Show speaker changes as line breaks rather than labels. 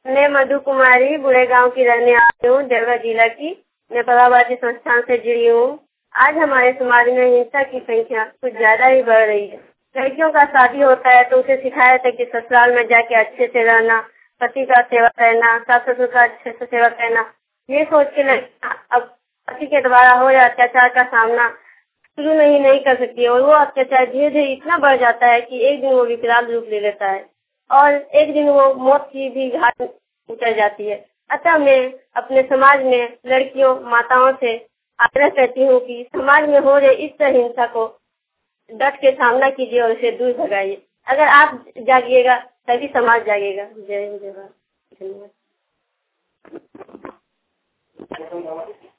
मैं मधु कुमारी बुढ़े गांव की रहने वाली हूँ, देवघर जिला की। मैं परावादी संस्थान से जुड़ी हूँ। आज हमारे समाज में हिंसा की संख्या कुछ ज्यादा ही बढ़ रही है। लड़कियों का शादी होता है तो उसे सिखाया था कि ससुराल में जाके अच्छे से रहना, पति का सेवा करना, सास ससुर का अच्छे से सेवा करना। ये सोच के लड़कियां अब पति के द्वारा हो रहे अत्याचार का सामना शुरू नहीं कर सकती है और वो अत्याचार धीरे धीरे इतना बढ़ जाता है कि एक दिन वो विकराल रूप ले लेता है और एक दिन वो मौत की भी घाट उतर जाती है। अतः मैं अपने समाज में लड़कियों माताओं से आग्रह करती हूँ कि समाज में हो रहे इस तरह हिंसा को डट के सामना कीजिए और उसे दूर भगाइए। अगर आप जागिएगा तभी समाज जागेगा। जय हिंद, जय भारत। धन्यवाद।